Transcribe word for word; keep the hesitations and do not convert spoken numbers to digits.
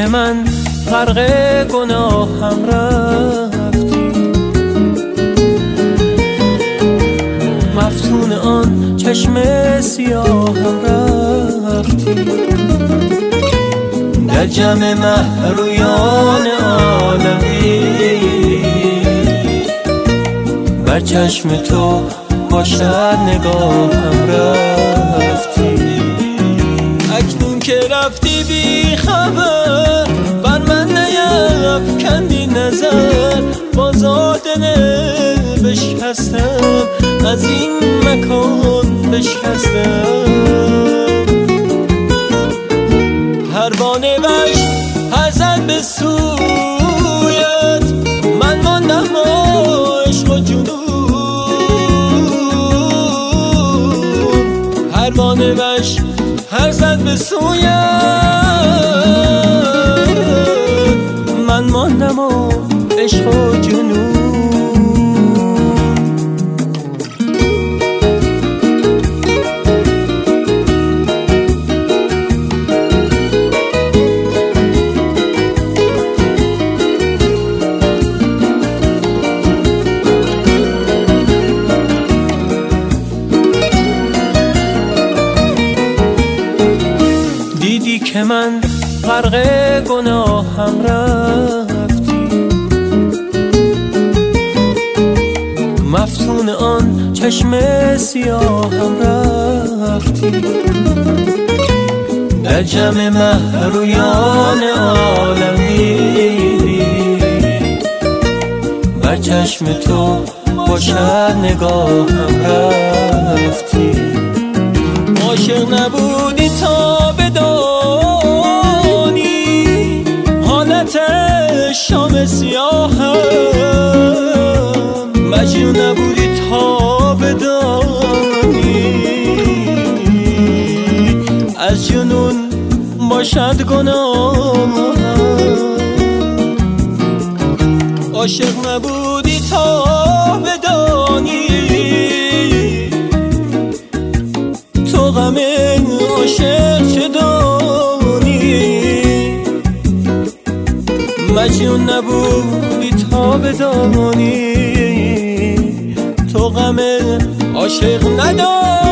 من غرق گناهم رفتی، مفتون آن چشم سیاهم رفتی، در جمع مهرویان عالمی بر چشم تو باشد نگاهم رفتی. اکنون که رفتی بی خبر بر من نیفکندی نظر، بازا دل بشکستم از این مکان بشکستم. پروانه وش هر زد به سویت، من ماندم عشق و جنون. پروانه وش هر زد به سویت، من ماندم و عشق و جنون. دیدی که من غرق گناهم رفتی، مفتون آن چشم سیاهم رفتی، در جمع مهرویان عالمی بر چشم تو باشد نگاهم رفتی. عاشق نبودی تا بدانی حالت شام سیاهم، مجنون نبودی تا بدانی از جنون باشد گناهم. عاشق نبودی تا بدانی تو غم عاشق چه دانی. مجنون نبودی تا بدانی تو غم عاشق ندانی.